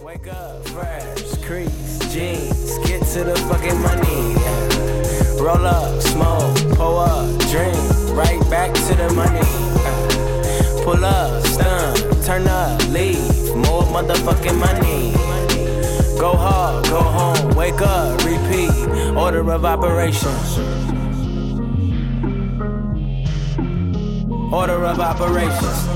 Wake up, fresh, crease, jeans, get to the fucking money. Roll up, smoke, pull up, drink, right back to the money. Pull up, stun, turn up, leave, more motherfucking money. Go hard, go home, wake up, repeat, order of operations. Order of operations.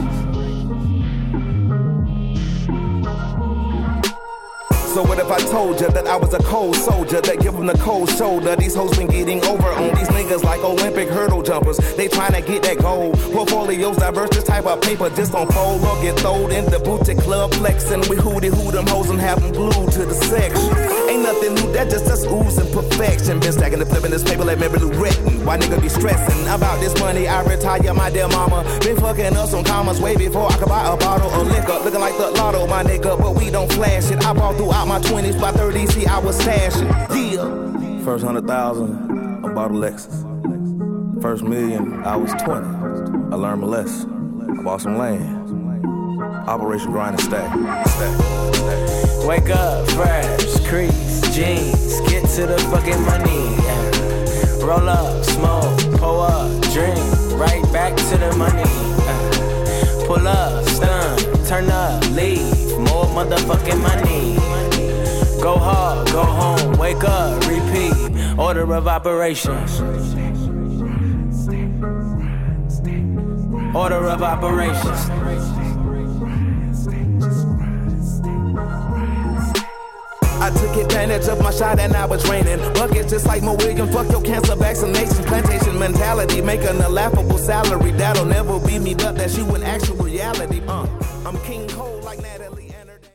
So what if I told you that I was a cold soldier that give them the cold shoulder? These hoes been getting over on these niggas like Olympic hurdle jumpers. They tryna get that gold. Portfolios diverse, this type of paper just don't fold or get throwed in the boutique club flexing. We hootie hoo them hoes and have them glued to the section. Ain't nothing new, that just us oozing perfection. Been stacking the flipping this paper like Mary Lou Retton. Why niggas be stressing about this money? I retire my dear mama. Been fucking us on commas way before I could buy a bottle of liquor. Looking like the lotto, my nigga, but we don't flash it. I bought throughout my 20s, by 30, see I was stashing. Yeah. First 100,000, I bought a Lexus. First million, I was 20. I learned my lesson. I bought some land. Operation Grind and Stack. Wake up, fresh, crease, jeans, get to the fucking money. Roll up, smoke, pull up, drink, right back to the money. Pull up, stun, turn up, leave, more motherfucking money. Go hard, go home, wake up, repeat, order of operations. Order of operations. I took advantage of my shot and I was raining. Buckets just like Mo Williams, fuck your cancer vaccination. Plantation mentality, making a laughable salary. That'll never be me, but that's you in actual reality. I'm King Cole like that.